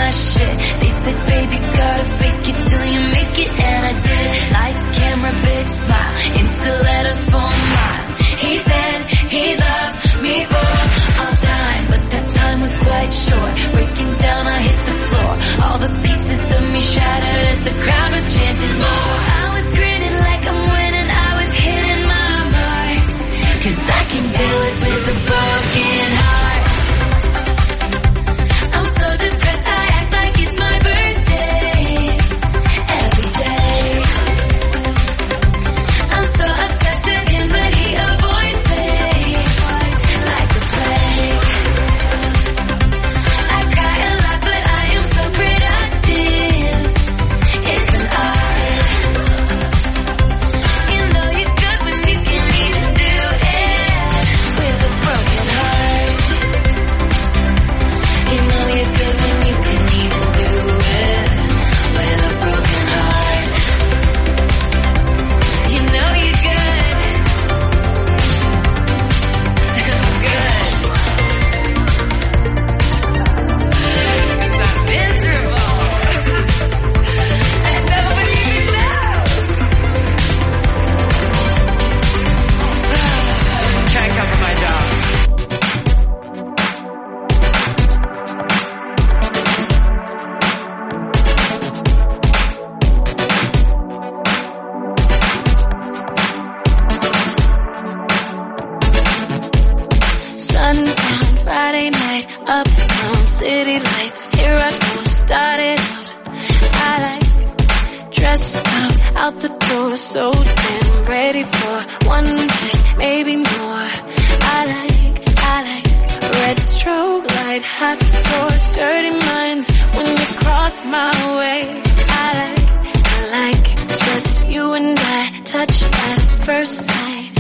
my shit. They said, baby, gotta fake it till you make it, and I did. Lights, camera, bitch, smile, Insta letters for miles. He said he loved me for all time, but that time was quite short. Breaking down, I hit the floor. All the pieces of me shattered as the crowd was chanting more. I was grinning like I'm winning, I was hitting my marks, 'cause I can do it with a broken heart. I'm so depressed, I act like it's my birthday every day. I'm so obsessed with him, but he avoids me like the plague. I cry a lot, but I am so productive. It's an art. You know you're good when you can even do it with a broken heart. You know you're good when you can even do it with a broken heart. You know you're good. I'm good. 'Cause I'm miserable. And nobody even knows. Try and cover my job. Sundown, Friday night, uptown, city lights. Here I go, started out. I like dressed up, out the door, so damn ready for one night, maybe more. I like red strobe light, hot doors, dirty minds. When you cross my way, I like just you and I, touch at first sight.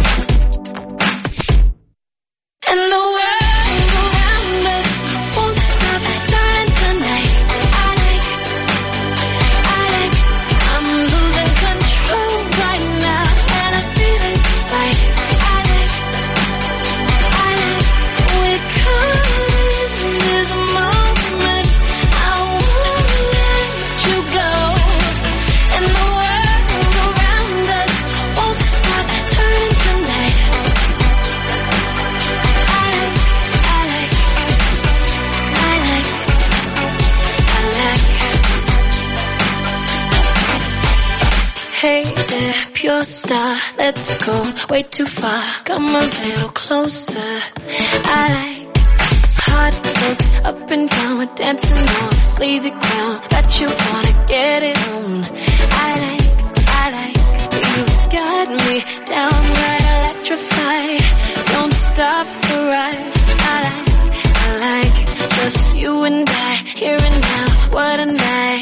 And the world around us won't stop turning tonight. I like, I'm losing control right now, and I feel it's right. I like, we're caught in this moment. I won't let you go. And the world around us won't stop turning tonight. Hey there, pure star, let's go way too far. Come a little closer. I like hot looks up and down, we're dancing on sleazy ground. Bet you wanna get it on. I like, you've got me downright electrified. Don't stop the ride. I like, just you and I, here and now, what a night.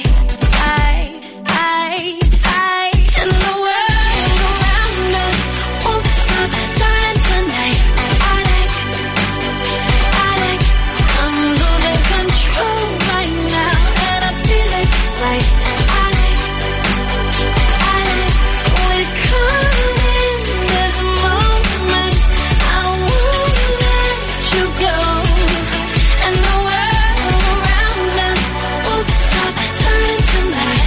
And the world around us won't stop turning tonight. I like, I'm losing control right now, and I feel it's right. I like, we're caught in this moment. I won't let you go. And the world around us won't stop turning tonight.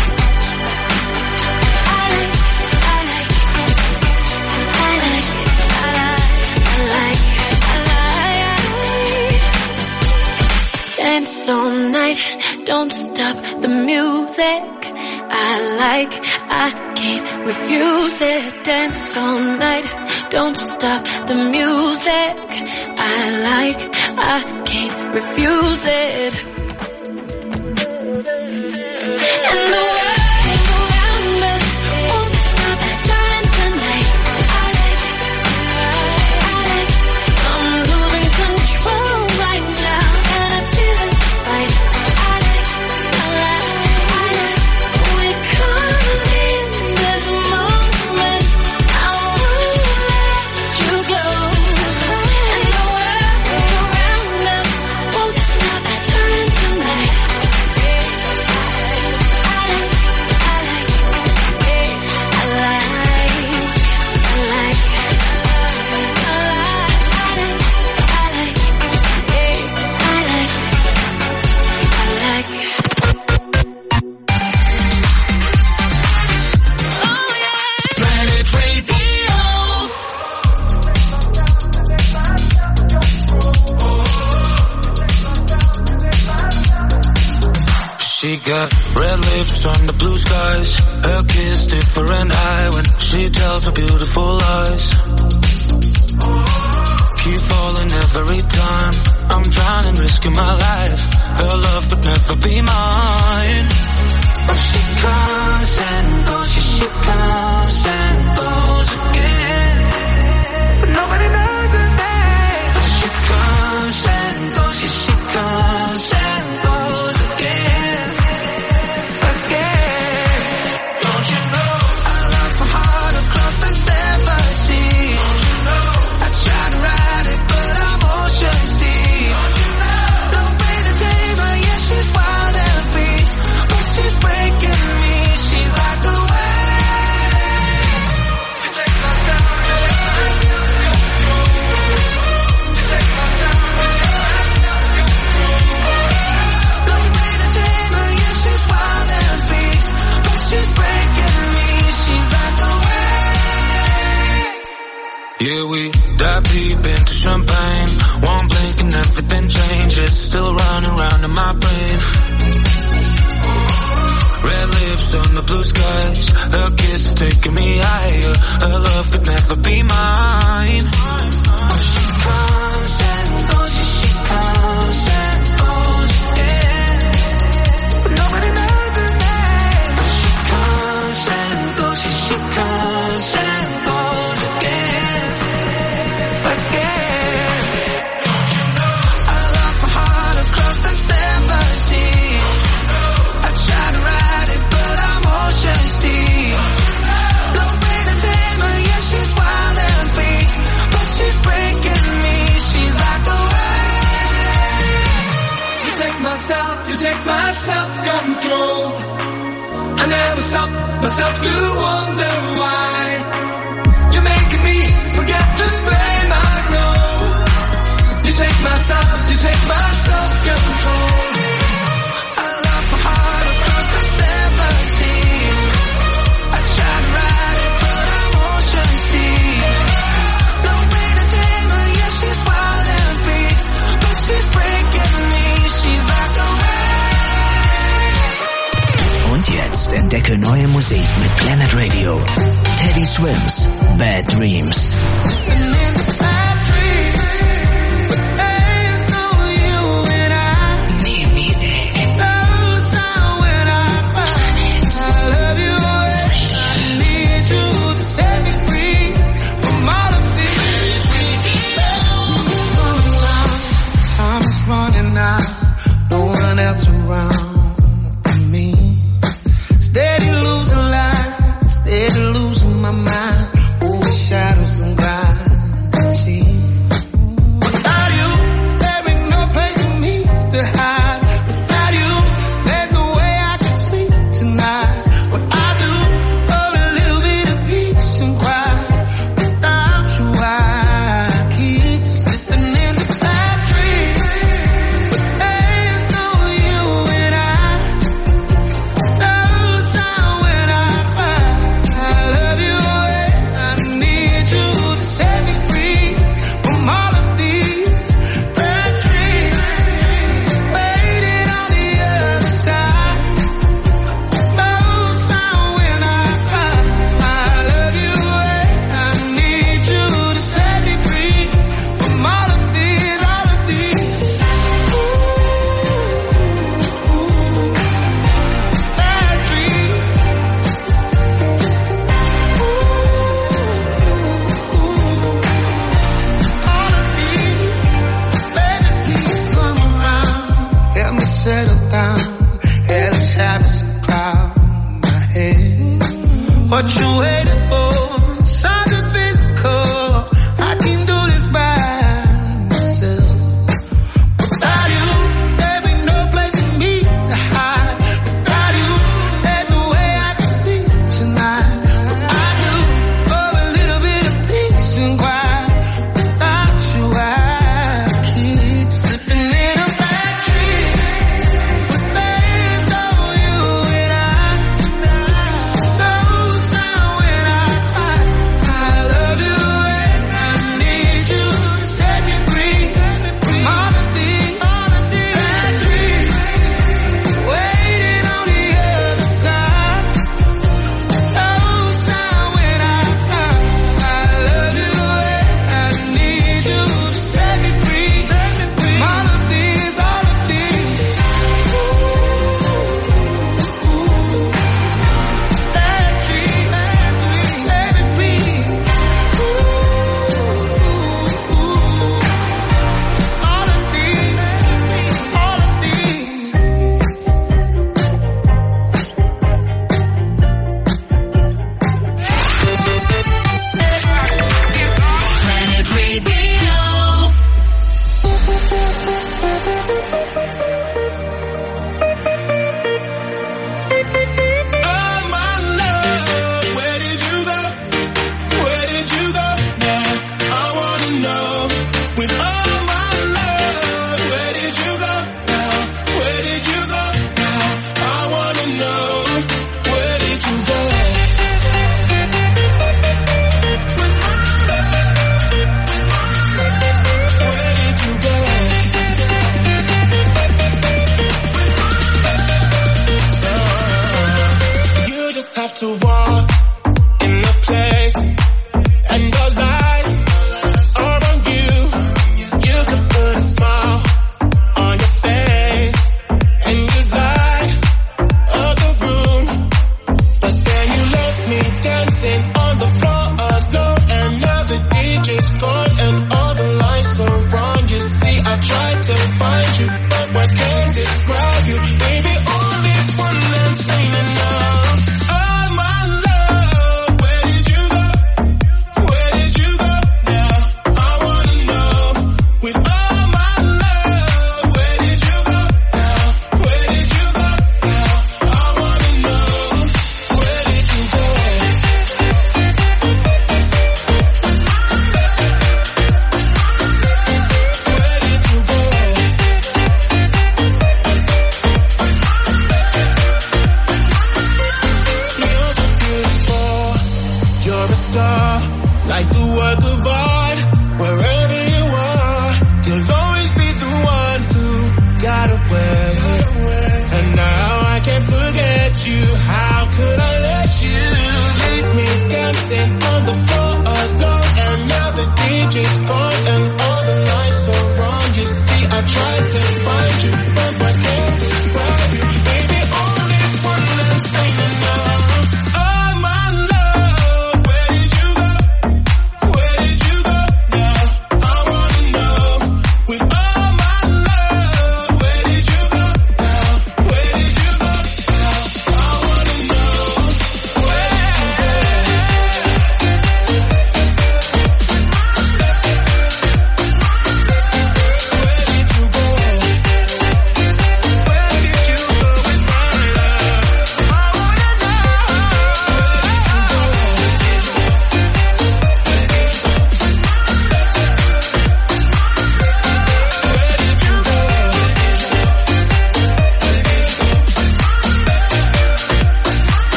Dance all night, don't stop the music. I can't refuse it. Dance all night, don't stop the music. I can't refuse it. And the world around us won't stop turning tonight. I like, I'm losing control right now, and I feel it's right. I like, we're caught in this moment. I won't let you go. And the world around us won't stop turning tonight. I like, She got red lips on the blue skies. Her kiss different eye when she tells her beautiful lies. Keep falling every time I'm trying and risking my life. Her love could never be mine. But she comes and goes, she comes and goes again. But nobody knows her name. But she comes and goes, she comes and goes again. Again. Don't you know I lost my heart across the seven seas? Don't you know I tried to ride it but I'm ocean deep? Don't you know no way to tame her, yeah she's wild and free, but she's breaking me. She's like the wave. You take my time, you take my time. No way to tame her, yeah she's wild and free, but she's breaking me. She's like the wave. Yeah, we dive deep into champagne. One blink and everything changes. Still running around in my brain. Red lips on the blue skies. Her kiss is taking me higher. Her love could never be mine. But she comes and goes, she comes and goes again. But nobody knows her name. But she comes and goes, she comes and goes again. Again. Don't you know I lost my heart across the seven seas? I tried to ride it but I'm ocean deep. No way to tame her, yeah she's wild and free, but she's breaking me. She's like the wave. You take my self-control. I never stop myself to wonder why. You're making me forget to blame, I know. You take my self-control. I lost my heart across the seven seas. I tried to ride it but I'm ocean deep. No way to tame her, yeah she's wild and free, but she's breaking me. She's like the wave. Und jetzt entdecke neue Musik mit Planet Radio. Teddy Swims, Bad Dreams. New music. Time is running out, no one else around me. Steady losing life, steady losing my mind. Over shadows and gravity. Without you, there ain't no place for me to hide. Without you, there's no way I can sleep tonight. What I do for a little bit of peace and quiet. Without you, I keep slipping into bad dreams. But there's no you and I. Knows how when I cry, I love you away. I need you to set me free from all of these bad dreams. Waiting on the other side. Knows how when I cry, I love you away. I need you to set me free from all of these bad dreams. All of these, baby, please come around. Help me settle down. Hell is having some cloud in my head. What you waiting for? Something physical. I can do this by myself. Without you, there ain't no place for me to hide. Without you, there's no way I can sleep tonight. What I do for a little bit of peace and quiet. Without you, I keep slipping in a bad dream. But there's no you and I. Knows how when I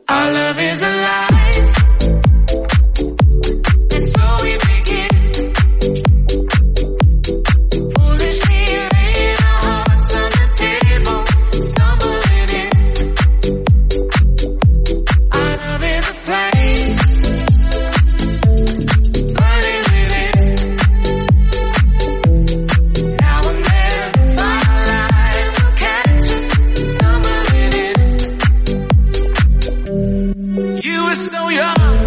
Our love is alive. And so we begin. Foolishly laying our hearts on the table, stumbling in. Our love is a flame, burning within. Now and then, firelight will catch us stumbling in. You were so young,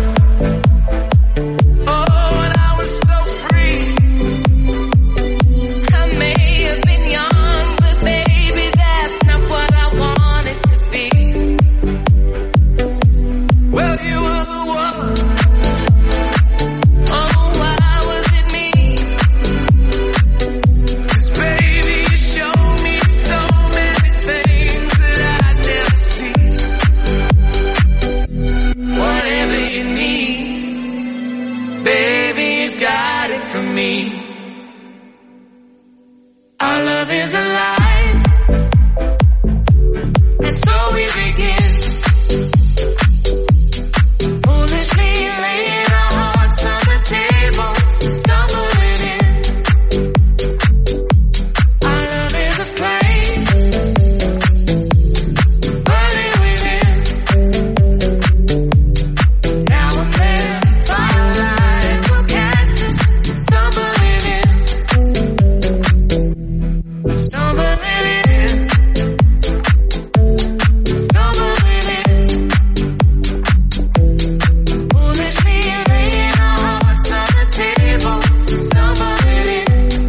oh, and I was so free. I may have been young, but baby, that's not what I wanted to be. Well, you were the one. Oh, why was it me? 'Cause baby, you showed me so many things that I'd never seen. Whatever you need, baby, you got it from me. Our love is alive, and so we begin. Foolishly laying our hearts on the table, stumbling in. Our love is a flame, burning within. Now and then, firelight will catch us stumbling in. Stumbling in. Stumbling in. Foolishly laying our hearts on the table, stumbling in.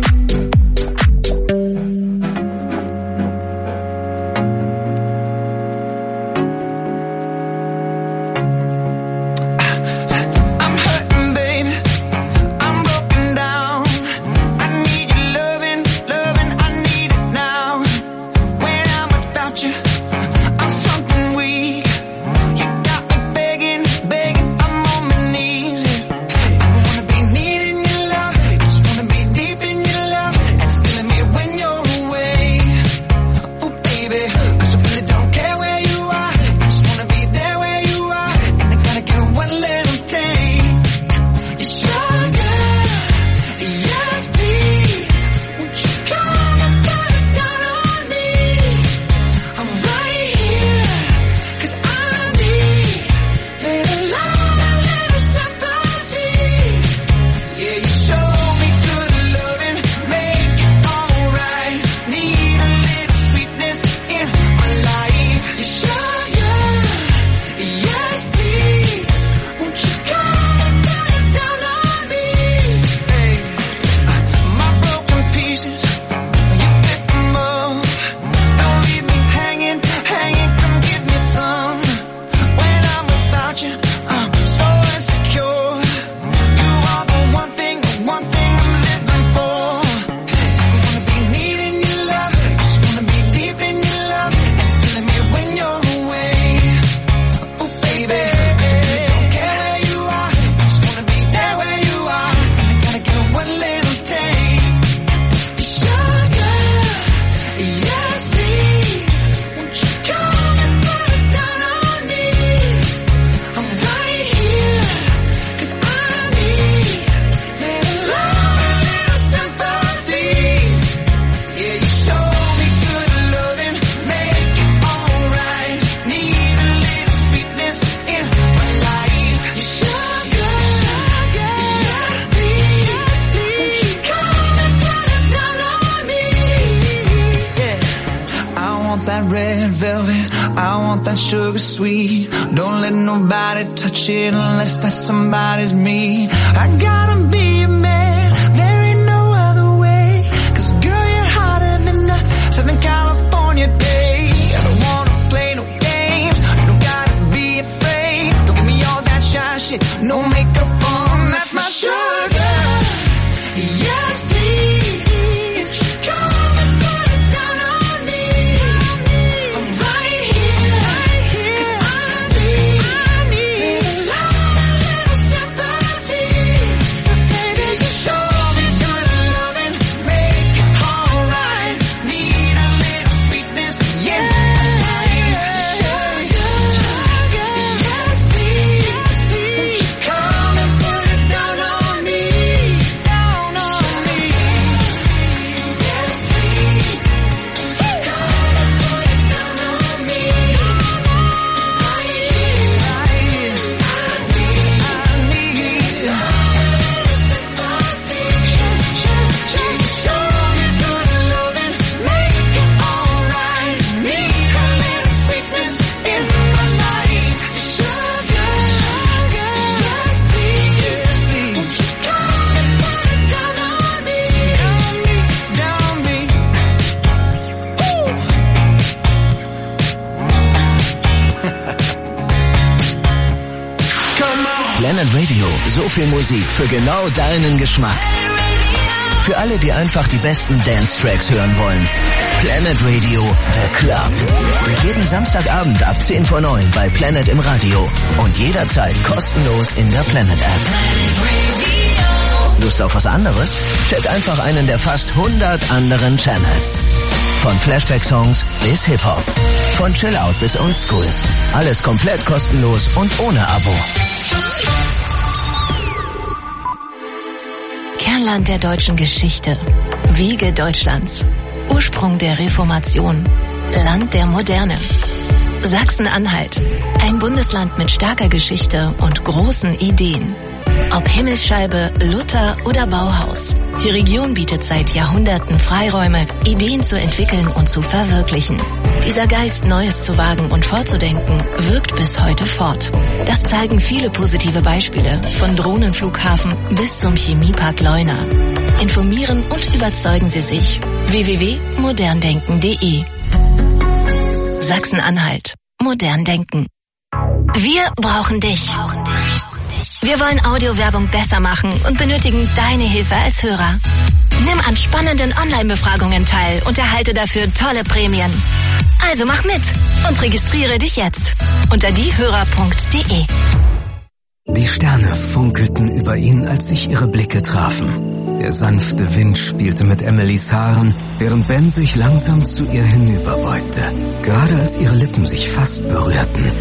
I'm hurting, baby. I'm broken down. I need your loving, I need it now. When I'm without you, I'm something weak. You got me begging, I'm on my knees. I wanna be needing your love, I just wanna be deep in your love, and it's killing me when you're away. Oh baby, 'cause I really don't care where you are, I just wanna be there where you are, and I gotta get one little taste. Sugar, yes please, won't you come and put it down on me? I'm right here, 'cause I need little love, a little sympathy. Yeah, you show me good loving, make it alright. Need a little sweetness in my life. Sugar, yes please, won't you come and put it down on me? Hey, my broken pieces, you pick them up. Don't leave me hanging, come give me some. When I'm without you, I'm so insecure. You are the one thing I'm living for. I wanna be needing your love, I just wanna be deep in your love, and it's killing me when you're away. Oh baby, 'cause I really don't care where you are, I just wanna be there where you are, and I gotta get one little taste. Sugar, yes please, won't you come and put it down on me? I'm right here, 'cause I need little love, a little sympathy. Yeah, you show me good loving, make it alright. Need a little sweetness in my life. Sugar, yes please, won't you come and put it down on me? Yeah. I want that red velvet, I want that sugar sweet. Don't let nobody touch it unless that somebody's me. I gotta be a man, there ain't no other way. 'Cause girl, you're hotter than a Southern California day. I don't wanna play no games, you don't gotta be afraid. Don't give me all that shy shit, no makeup on, that's my sugar. Yes please, come and put it down on me. I'm right here, 'cause I need little love, a little sympathy. So baby, you show me good loving, make it alright. Need a little sweetness in my life. Sugar, Planet Radio, so viel Musik für genau deinen Geschmack. Für alle, die einfach die besten Dance-Tracks hören wollen. Planet Radio, The Club. Jeden Samstagabend ab 10 vor 9 bei Planet im Radio. Und jederzeit kostenlos in der Planet-App. Lust auf was anderes? Check einfach einen der fast 100 anderen Channels. Von Flashback-Songs bis Hip-Hop. Von Chill-Out bis Oldschool. Alles komplett kostenlos und ohne Abo. Kernland der deutschen Geschichte. Wiege Deutschlands. Ursprung der Reformation. Land der Moderne. Sachsen-Anhalt. Ein Bundesland mit starker Geschichte und großen Ideen. Ob Himmelsscheibe, Luther oder Bauhaus. Die Region bietet seit Jahrhunderten Freiräume, Ideen zu entwickeln und zu verwirklichen. Dieser Geist, Neues zu wagen und fortzudenken, wirkt bis heute fort. Das zeigen viele positive Beispiele, von Drohnenflughafen bis zum Chemiepark Leuna. Informieren und überzeugen Sie sich. www.moderndenken.de. Sachsen-Anhalt. Modern denken. Wir brauchen dich. Wir wollen Audiowerbung besser machen und benötigen deine Hilfe als Hörer. Nimm an spannenden Online-Befragungen teil und erhalte dafür tolle Prämien. Also mach mit und registriere dich jetzt unter diehörer.de. Die Sterne funkelten über ihn, als sich ihre Blicke trafen. Der sanfte Wind spielte mit Emilys Haaren, während Ben sich langsam zu ihr hinüberbeugte. Gerade als ihre Lippen sich fast berührten.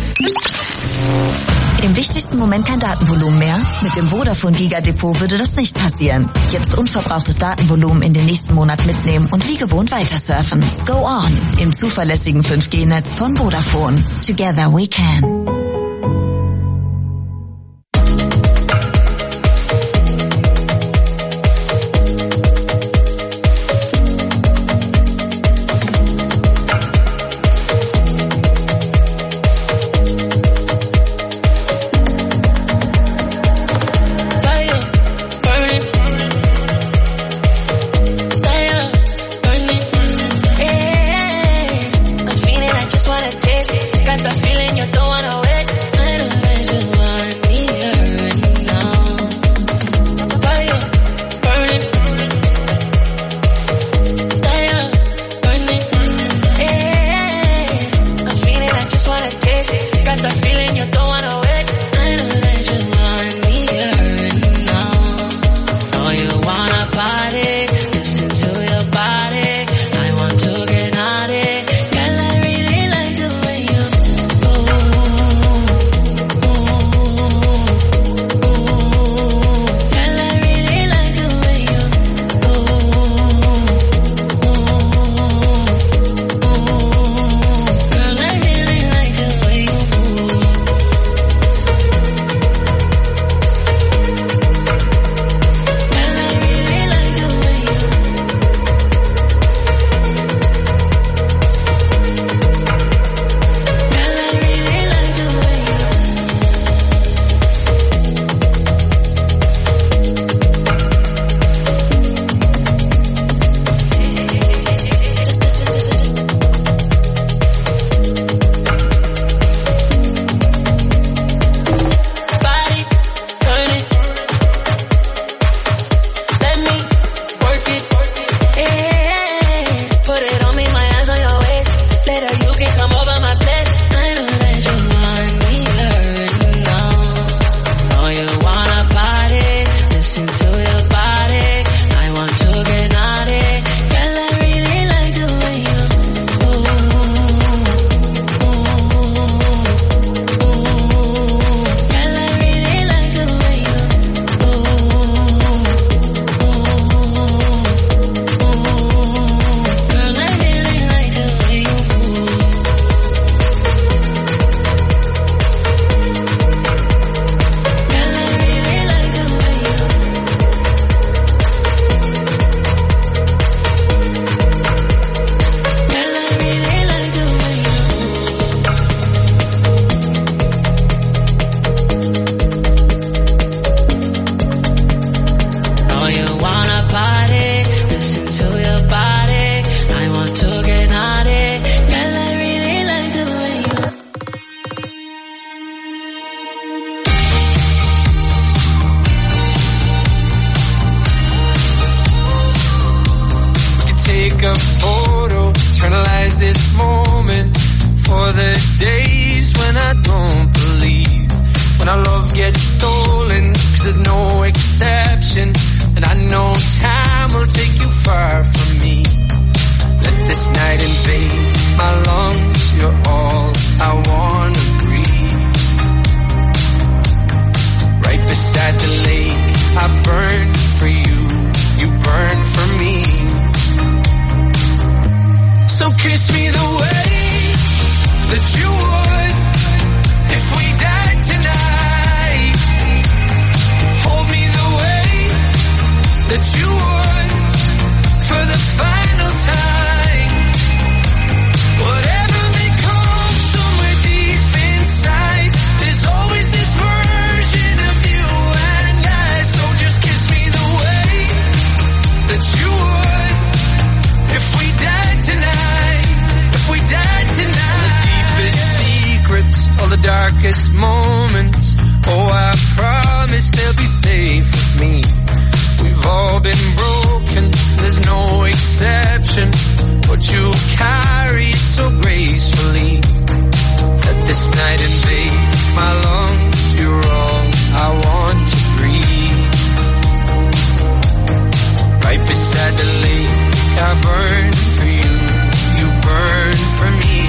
Im wichtigsten Moment kein Datenvolumen mehr? Mit dem Vodafone Giga Depot würde das nicht passieren. Jetzt unverbrauchtes Datenvolumen in den nächsten Monat mitnehmen und wie gewohnt weiter surfen. Go on im zuverlässigen 5G-Netz von Vodafone. Together we can. Got the feeling you don't wanna take a photo, eternalize this moment for the days when I don't believe, when our love gets stolen, 'cause there's no exception, and I know time will take you far from me. Let this night invade my lungs, you're all I wanna breathe. Right beside the lake, I burn for you, you burn for me. So kiss me the way that you would if we died tonight. Hold me the way that you would for the final time. Whatever may come somewhere deep inside, there's always this version of you and I. So just kiss me the way that you would if we died tonight. If we died tonight. All the deepest secrets, all the darkest moments, oh I promise they'll be safe with me. We've all been broken, there's no exception, but you carry it so gracefully. Let this night invade my lungs, you're all I want to breathe. Right beside the lake, I burn for you, you burn for me.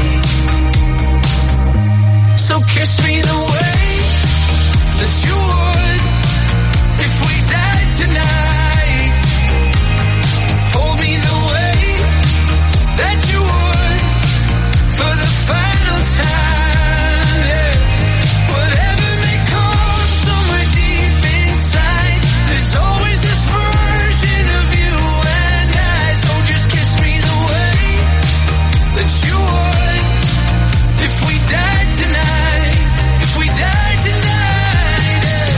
So kiss me the way that you would if we died tonight. Hold me the way that you would for the final time. Yeah. Whatever may come somewhere deep inside, there's always this version of you and I. So just kiss me the way that you would if we died tonight. If we died tonight. Yeah.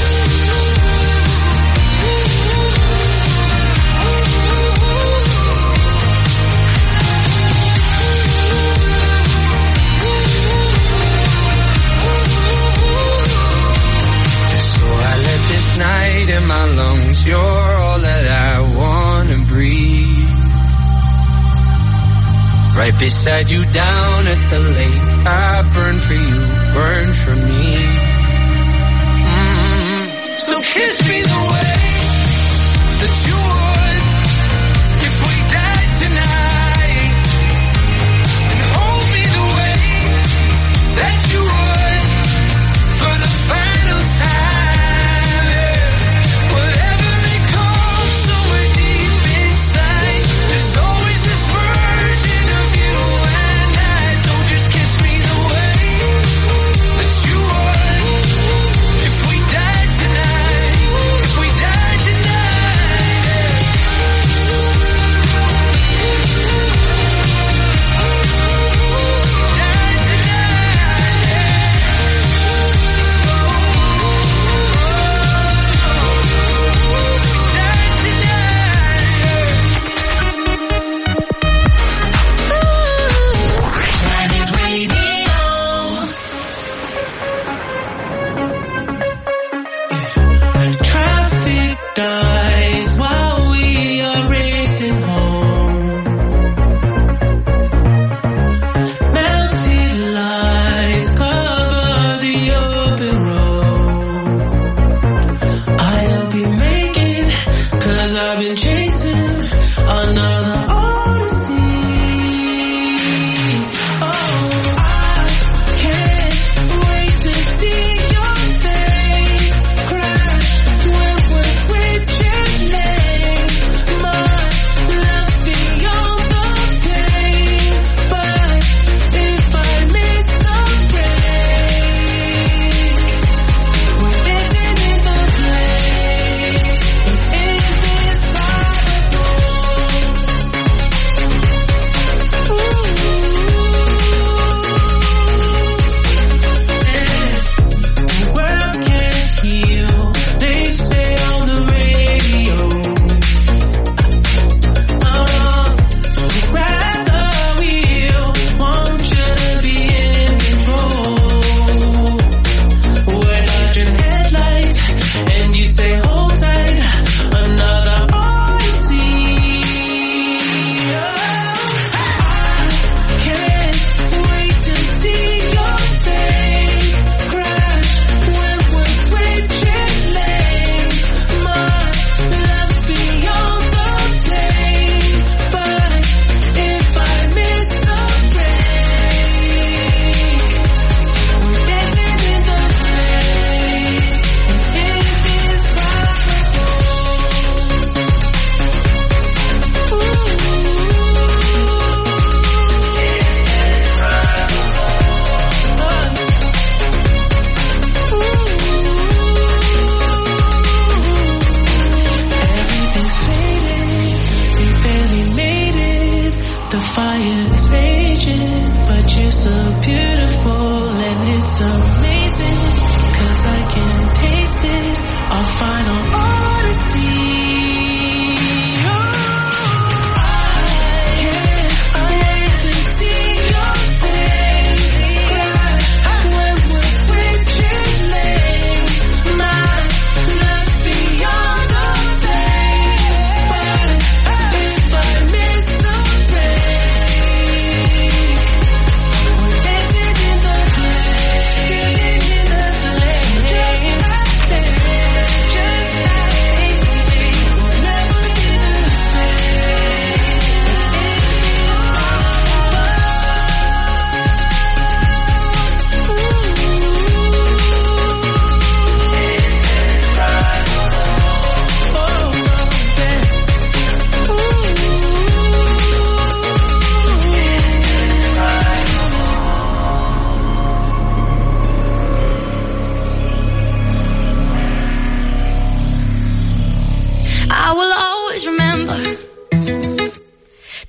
So I let this night in my lungs, you're all that I wanna breathe. Right beside you down at the lake, I burn for you, burn for me. So kiss me the way that you would if we died tonight, and hold me the way that you would for the final time. Yeah. Whatever may come somewhere deep inside, there's always this version of you and I. So just kiss me the way that you would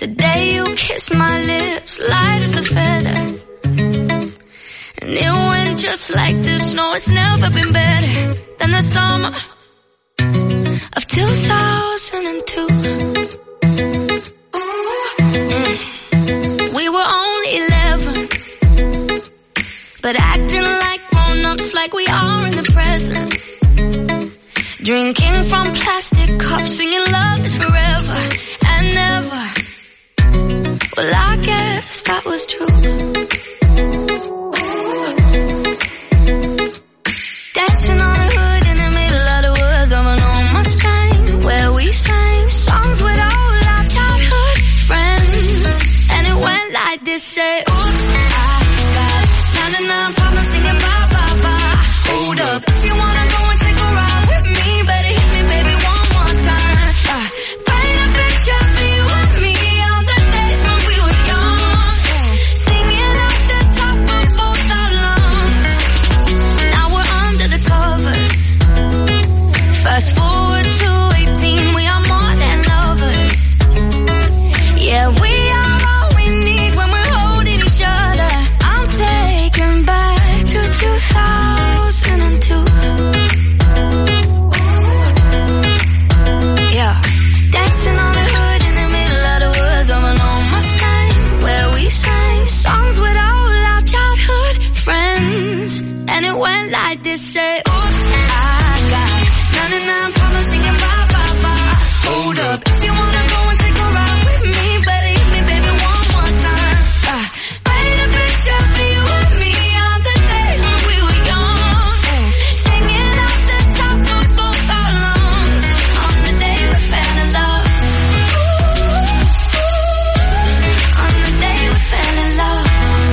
The day you kissed my lips, light as a feather. And it went just like this. No, it's never been better than the summer of 2002. We were only 11, but acting like grown-ups, like we are in the present. Drinking from plastic cups, singing love is forever and never. Well, I guess that was true. Dancing on the hood in the middle of the woods of an old Mustang, where we sang songs with all our childhood friends. And it went like this, say, oops, I got 99 problems singing bye, bye, bye. Hold up, if you wanna go and take a ride with me, better hit me, baby, one more time. Paint a picture for you and me on the days when we were young, singing at the top of both our lungs. Now we're under the covers. Fast forward to 18, we are more than lovers. Yeah, we are all we need when we're holding each other. I'm taken back to 2002. Yeah, dancing on the hood in the middle of the woods of an old Mustang, where we sang songs with all our childhood friends. And it went like this, say, oops, I got 99 problems singing bye, bye, bye. Hold up, if you wanna go and take a ride with me, better hit me, baby, one more time. Paint a picture for you and me on the days when we were young, singing at the top of both our lungs on the day we fell in love. On the day we fell in love.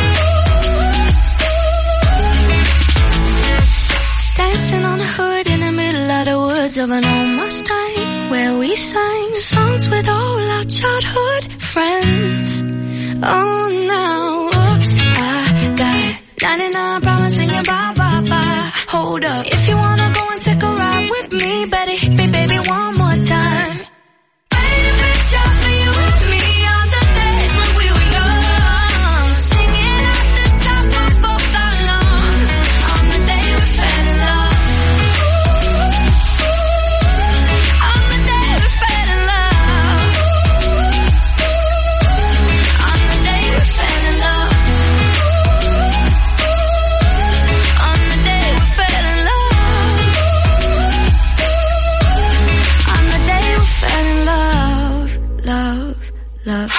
Dancing on the hood in the middle of the woods of an old Mustang, where we sang songs with all our childhood friends. Oh, now, oops, I got 99 problems singing bye, bye, bye. Hold up, if you wanna go and take a ride with me, better hit me, baby, one more time. Paint a picture for you and me on the days when we were young, singing at the top of both our lungs on the day we fell in love. On the day we fell in love. On the day we fell in love. On the day we fell in love. On the day we fell in love. Love, love.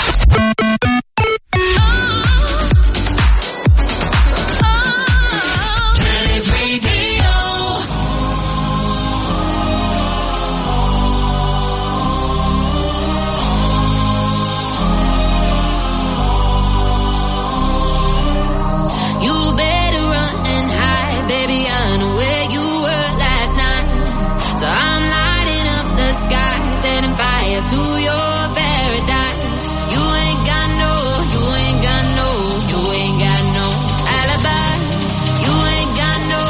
You better run and hide, baby, I know where you were last night. So I'm lighting up the sky, setting fire to your paradise. You ain't got no alibi. You ain't got no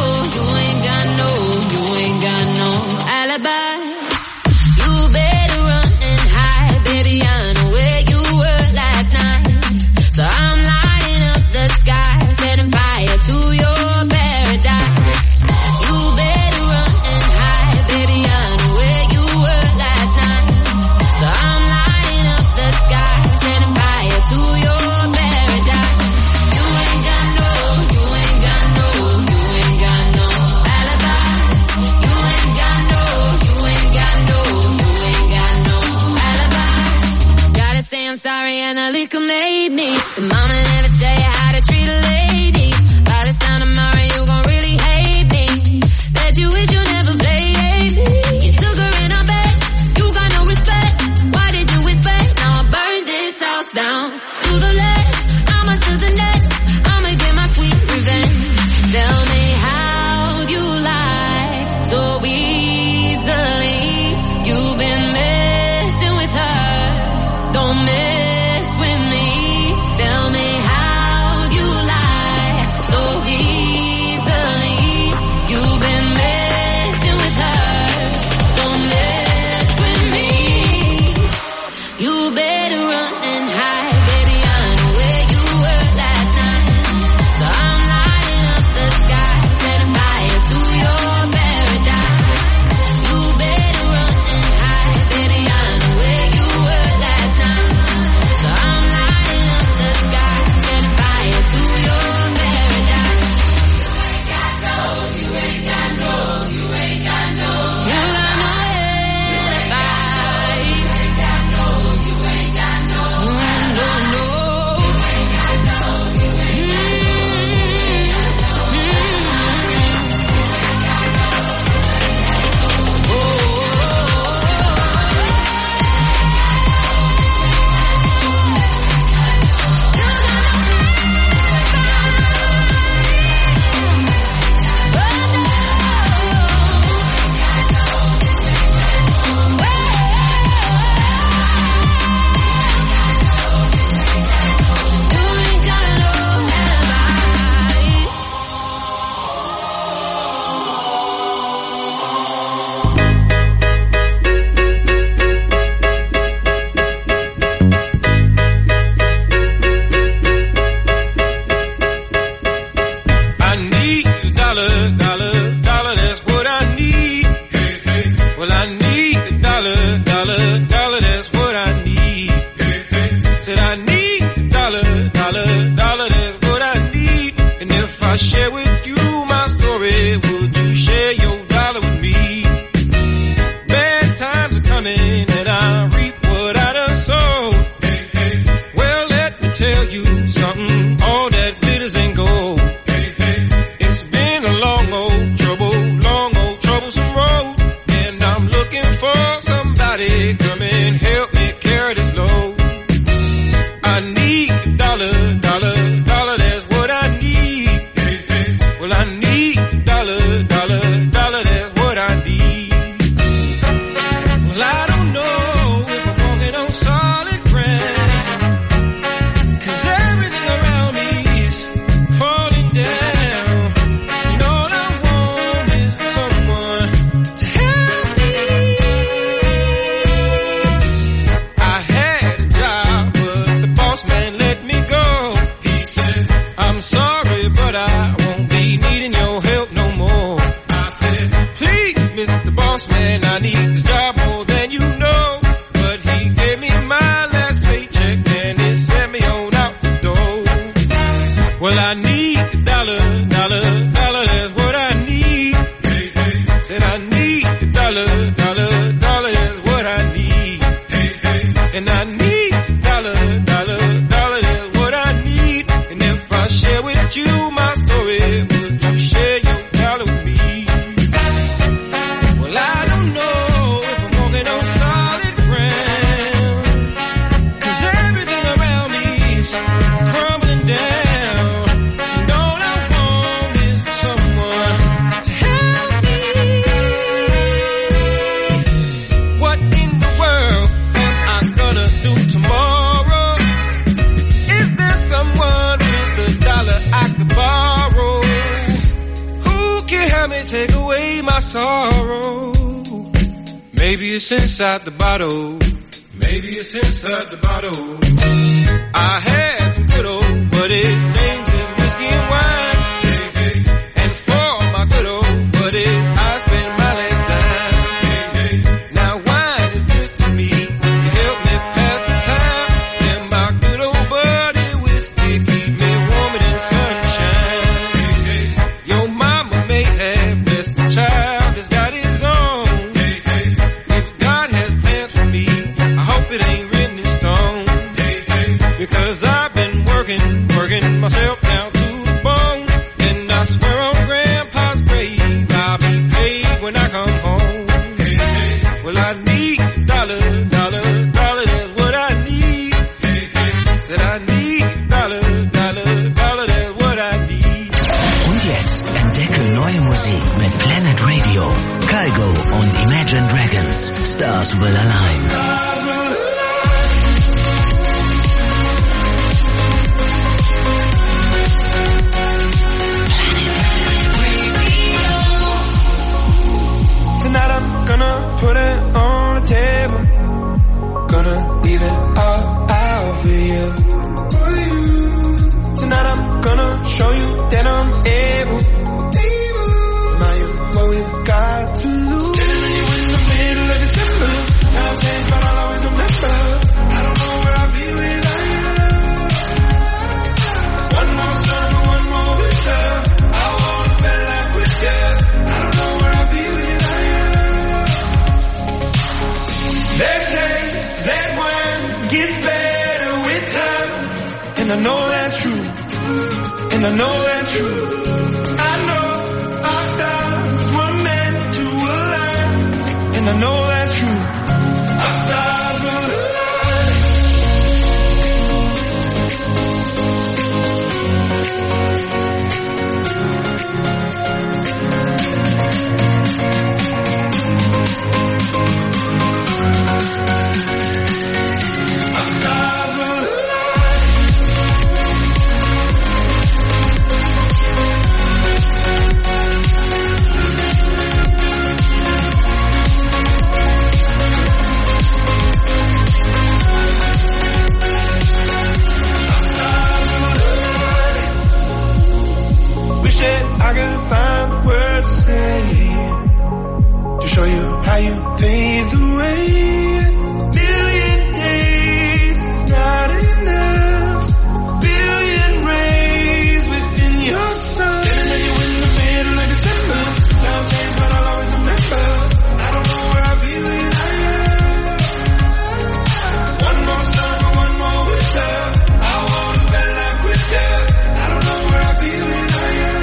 alibi. You better run and hide, baby, I know where you were last night. So I'm lighting up the sky, setting fire to your paradise. You better run and hide, baby, I know where you were last night. So I'm lighting up the sky, setting fire to your paradise. You ain't got no alibi. You ain't got no alibi. Gotta say I'm sorry and the liquor made me. The mama never tell you how to treat a lady. By this time tomorrow you gon' really hate me. Bet you wish you never played me. You took her in her bed, you got no respect. Why did you expect? Now I burned this house down to the left. I'ma to the next, I'ma get my sweet revenge. Tell me how you lie so easily. You've been messing with her, don't mess with me. Tell me take away my sorrow. Maybe it's inside the bottle. Maybe it's inside the bottle. I had some good old buddies, names is whiskey and wine. And for my good old buddies, I spent my last dime. Now wine is good to me, you help me pass the time. And my good old buddy whiskey keep me warm in the sunshine. Your mama may have blessed the child that's got his own. If God has plans for me, I hope it ain't written in stone. Because I've been working myself down to the bone. And I swear on Grandpa's grave, I'll be paid when I come home. Well, I need dollar, that's what I need. Said I need dollar, that's what I need. Und jetzt entdecke neue Musik mit Planet Radio, Kygo und Imagine Dragons. Stars Will Align. Tonight I'm gonna put it on the table. Gonna leave it all out for you. Tonight I'm gonna show you that I'm able. Now you what we've got to lose. Getting you in the middle of December. Time change, but I'll always remember. I don't know where I'll be without you. One more summer, one more winter. I wanna feel like with you. I don't know where I'll be without you. They say that wine gets better with time. And I know that's true. And I know that's true. I know our stars were meant to align. And I know that's true. Our stars will align. Our stars will align. Wish that I could find the words to say to show you how you paved the way. Billion days is not enough. Billion rays within your sun. Standing there, you in the middle of December. Time change, but I'll always remember. I don't know where I'll be without you. One more summer, one more winter. I wanna feel like with you. I don't know where I'll be without you.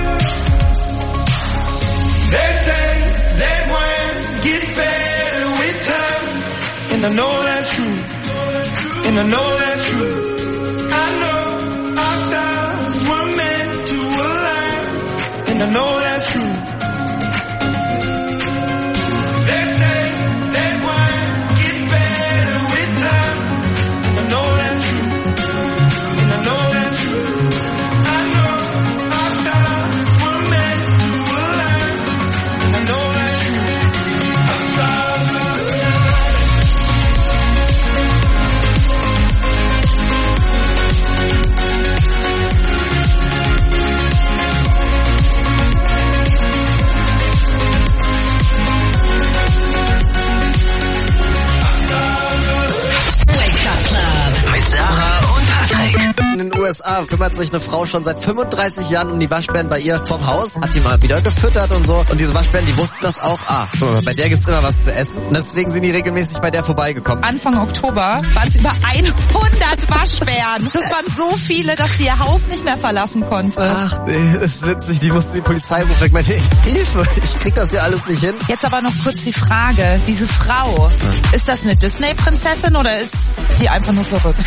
They say that wine gets better with time. And I know that's true. And I know that's true. I know our stars were meant to align. And I know that's true. They say that wine gets better with time. And I know that's true. And I know that's true. I know our stars were meant to align. And I know that's true. Our stars will align. Mit Sarah und Patrick. In den USA kümmert sich eine Frau schon seit 35 Jahren um die Waschbären bei ihr vom Haus, hat die mal wieder gefüttert und so. Und diese Waschbären, die wussten das auch. Guck mal, bei der gibt's immer was zu essen. Und deswegen sind die regelmäßig bei der vorbeigekommen. Anfang Oktober waren es über 100 Waschbären. Das waren so viele, dass sie ihr Haus nicht mehr verlassen konnte. Ach nee, ist witzig. Die musste die Polizei rufen. Ich meinte, Hilfe, ich krieg das hier alles nicht hin. Jetzt aber noch kurz die Frage, diese Frau, ist das eine Disney-Prinzessin oder ist die einfach nur verrückt?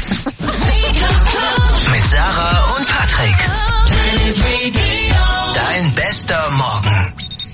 Mit Sarah und Patrick. Dein bester Morgen.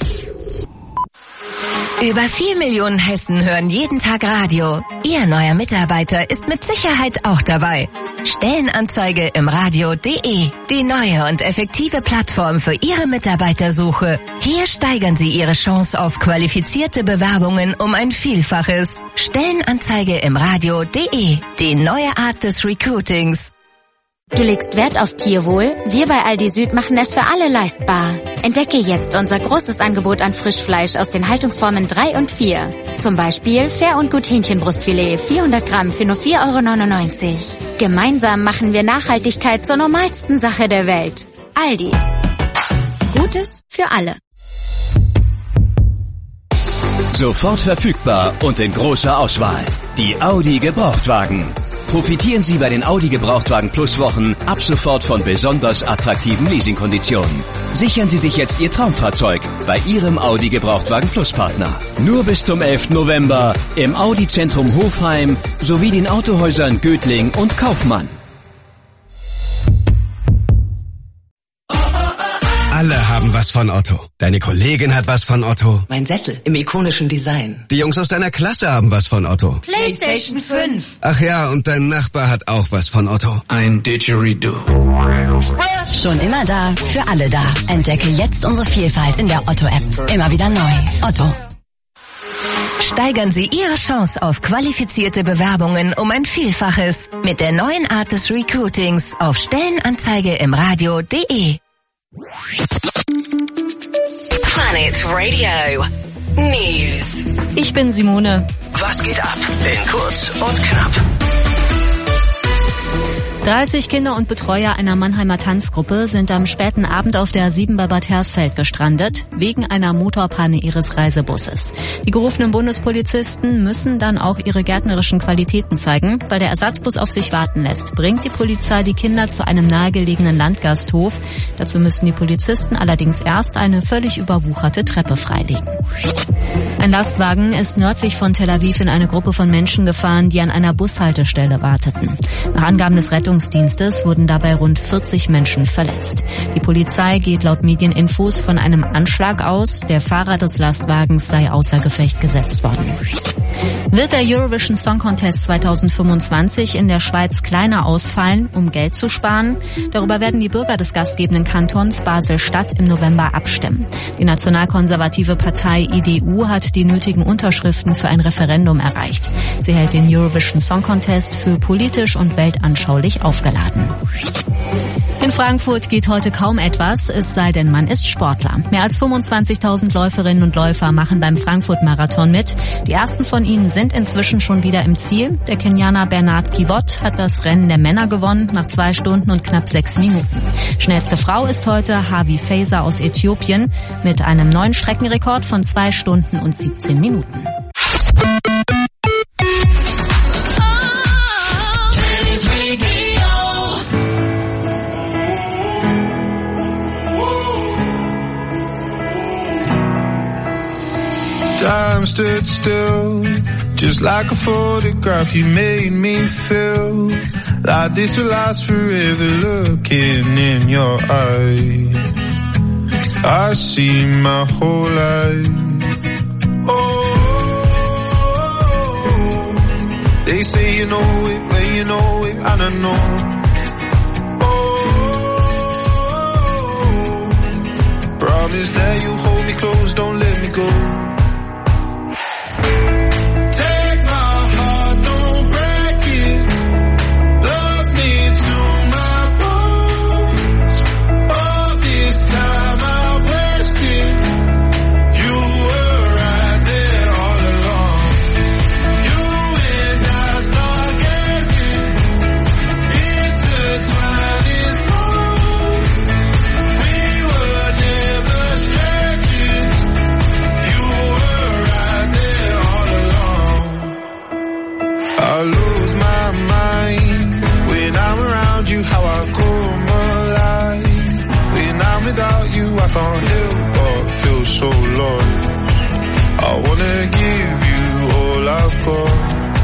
Über 4 Millionen Hessen hören jeden Tag Radio. Ihr neuer Mitarbeiter ist mit Sicherheit auch dabei. Stellenanzeige im Radio.de. Die neue und effektive Plattform für Ihre Mitarbeitersuche. Hier steigern Sie Ihre Chance auf qualifizierte Bewerbungen um ein Vielfaches. Stellenanzeige im Radio.de. Die neue Art des Recruitings. Du legst Wert auf Tierwohl? Wir bei Aldi Süd machen es für alle leistbar. Entdecke jetzt unser großes Angebot an Frischfleisch aus den Haltungsformen 3 und 4. Zum Beispiel Fair und Gut Hähnchenbrustfilet 400 Gramm für nur 4,99 €. Gemeinsam machen wir Nachhaltigkeit zur normalsten Sache der Welt. Aldi. Gutes für alle. Sofort verfügbar und in großer Auswahl. Die Audi Gebrauchtwagen. Profitieren Sie bei den Audi Gebrauchtwagen Plus Wochen ab sofort von besonders attraktiven Leasingkonditionen. Sichern Sie sich jetzt Ihr Traumfahrzeug bei Ihrem Audi Gebrauchtwagen Plus Partner. Nur bis zum 11. November im Audi Zentrum Hofheim sowie den Autohäusern Götling und Kaufmann. Alle haben was von Otto. Deine Kollegin hat was von Otto. Mein Sessel im ikonischen Design. Die Jungs aus deiner Klasse haben was von Otto. PlayStation 5. Ach ja, und dein Nachbar hat auch was von Otto. Ein Didgeridoo. Schon immer da, für alle da. Entdecke jetzt unsere Vielfalt in der Otto-App. Immer wieder neu. Otto. Steigern Sie Ihre Chance auf qualifizierte Bewerbungen um ein Vielfaches mit der neuen Art des Recruitings auf Stellenanzeige im Radio.de. Planet Radio News. Ich bin Simone. Was geht ab? In kurz und knapp. 30 Kinder und Betreuer einer Mannheimer Tanzgruppe sind am späten Abend auf der A7 bei Bad Hersfeld gestrandet, wegen einer Motorpanne ihres Reisebusses. Die gerufenen Bundespolizisten müssen dann auch ihre gärtnerischen Qualitäten zeigen. Weil der Ersatzbus auf sich warten lässt, bringt die Polizei die Kinder zu einem nahegelegenen Landgasthof. Dazu müssen die Polizisten allerdings erst eine völlig überwucherte Treppe freilegen. Ein Lastwagen ist nördlich von Tel Aviv in eine Gruppe von Menschen gefahren, die an einer Bushaltestelle warteten. Nach Angaben des Rettungsdienstes wurden dabei rund 40 Menschen verletzt. Die Polizei geht laut Medieninfos von einem Anschlag aus. Der Fahrer des Lastwagens sei außer Gefecht gesetzt worden. Wird der Eurovision Song Contest 2025 in der Schweiz kleiner ausfallen, um Geld zu sparen? Darüber werden die Bürger des gastgebenden Kantons Basel-Stadt im November abstimmen. Die nationalkonservative Partei IDU hat die nötigen Unterschriften für ein Referendum erreicht. Sie hält den Eurovision Song Contest für politisch und weltanschaulich aufgeladen. In Frankfurt geht heute kaum etwas, es sei denn, man ist Sportler. Mehr als 25.000 Läuferinnen und Läufer machen beim Frankfurt-Marathon mit. Die ersten von ihnen sind inzwischen schon wieder im Ziel. Der Kenianer Bernard Kibot hat das Rennen der Männer gewonnen nach 2 Stunden und knapp 6 Minuten. Schnellste Frau ist heute Havi Faser aus Äthiopien mit einem neuen Streckenrekord von 2 Stunden und 17 Minuten. Time stood still, just like a photograph. You made me feel like this will last forever. Looking in your eyes, I see my whole life. Oh, they say you know it, when you know it, and I know. Oh, promise that you hold me close, don't let me go. Take my heart, don't break it. Love me to my bones. All this time I wasted. You were right there all along. You and I start gazing, intertwined in songs. We were never strangers. You were right there all along. I lose my mind when I'm around you, how I come alive. When I'm without you, I can't help but feel so lost. I wanna give you all I've got.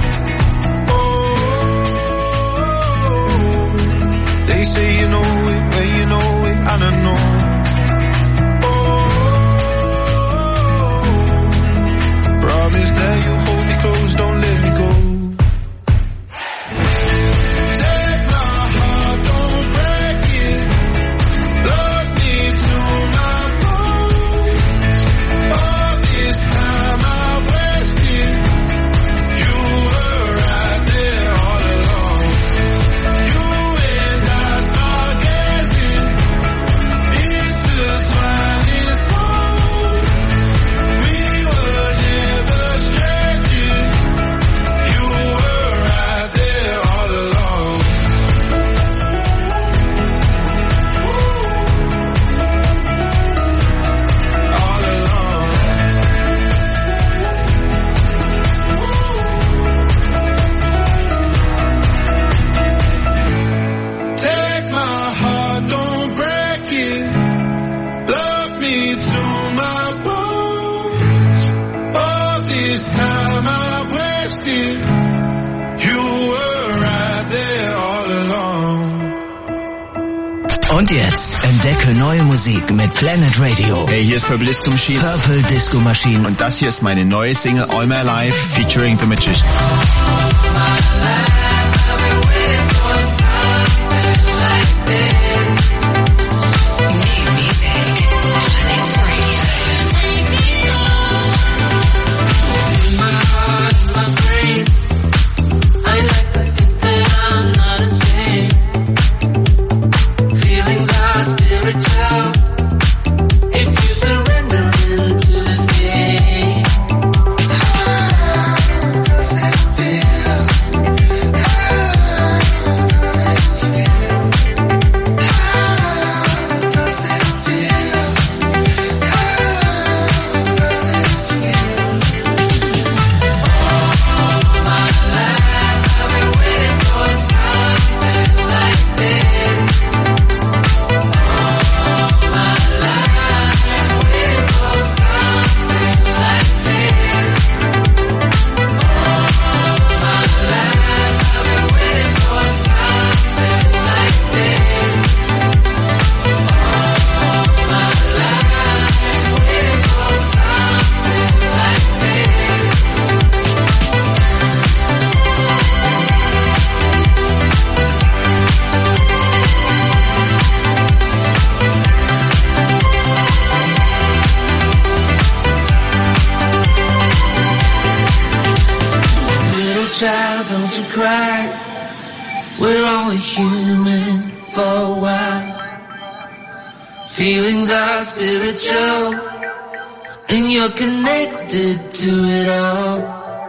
Oh, they say you know it, when you know it, and I know. Oh, promise that you hold me close, don't let me go. Take my this time I've wasted. You were right there all along. Und jetzt entdecke neue Musik mit Planet Radio. Hey, hier ist Purple Disco Machine. Purple Disco Machine. Und das hier ist meine neue Single All My Life featuring The Magician. Child, don't you cry. We're only human for a while. Feelings are spiritual, and you're connected to it all.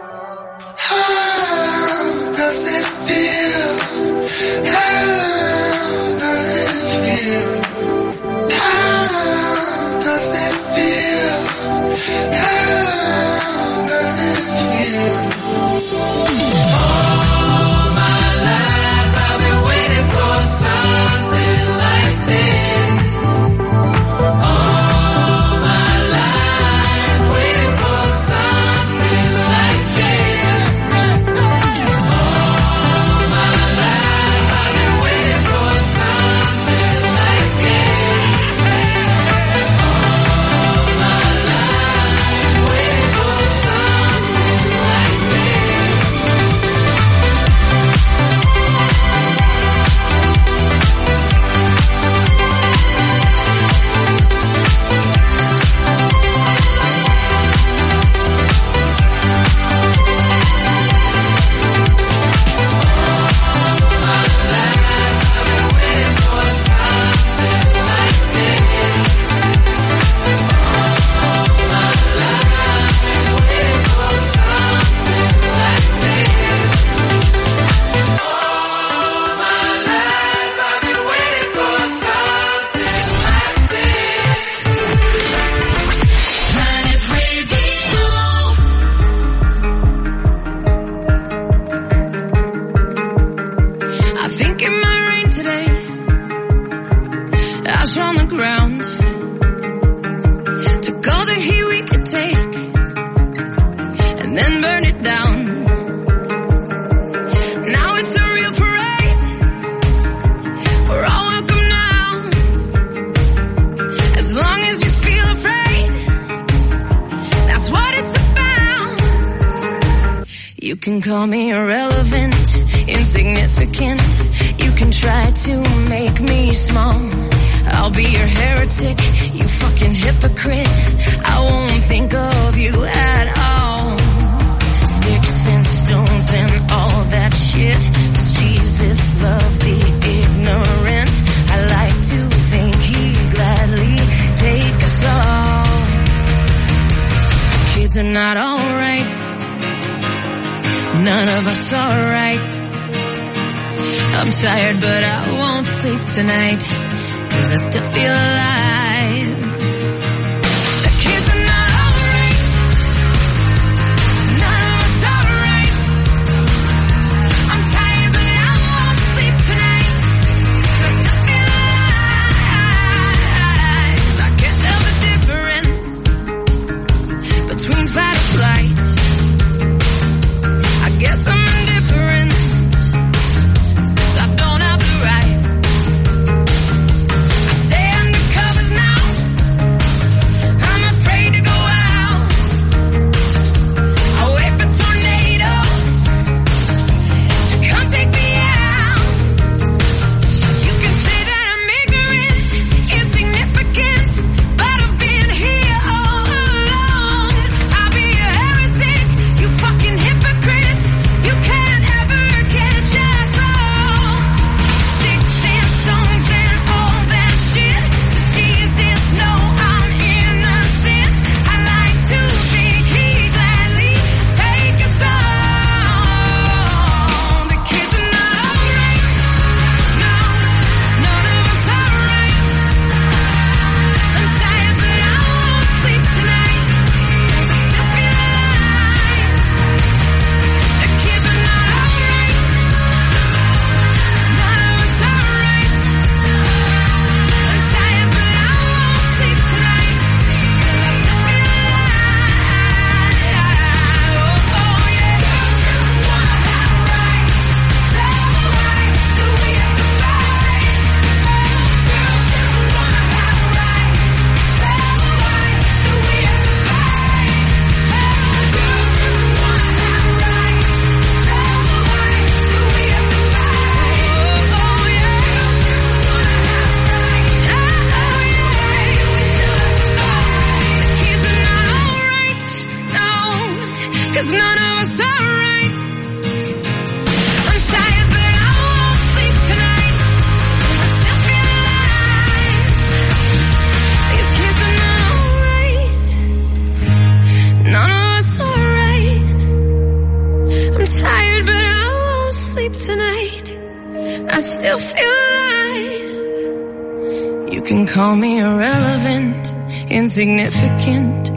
How does it feel? How does it feel? How does it feel? How does it feel? Something like this. All my life waiting for something like this. All my life I've been waiting for something like this. All my life waiting for something like this. On the ground, took all the heat we could take, and then burned it down. Now it's a real parade. We're all welcome now, as long as you feel afraid. That's what it's about. You can call me irrelevant, insignificant. You can try to make me small. I'll be your heretic, you fucking hypocrite. I won't think of you at all. Sticks and stones and all that shit. Does Jesus love the ignorant? I like to think he'd gladly take us all. Kids are not alright. None of us are right. I'm tired but I won't sleep tonight, 'cause I still feel alive. The kids are not alright. None of us are right. I'm tired but I won't sleep tonight, 'cause I still feel alive. I can't tell the difference between fight or flight. I'm tired, but I won't sleep tonight. I still feel alive. You can call me irrelevant, insignificant,